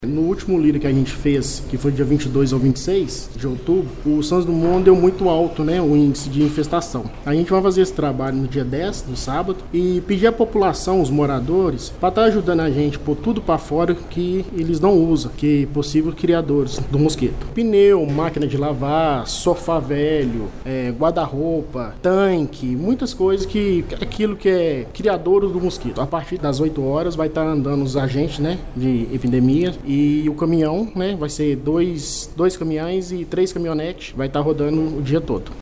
No último líder que a gente fez, que foi dia 22 ao 26 de outubro, o Santos Dumont deu muito alto, né, o índice de infestação. A gente vai fazer esse trabalho no dia 10, no sábado, e pedir à população, os moradores, para estar ajudando a gente a pôr tudo para fora que eles não usam, que possíveis criadores do mosquito. Pneu, máquina de lavar, sofá velho, guarda-roupa, tanque, muitas coisas aquilo que é criador do mosquito. A partir das 8 horas vai estar andando os agentes, né, de epidemia. E o caminhão, né, vai ser dois caminhões e 3 caminhonetes, vai estar rodando o dia todo.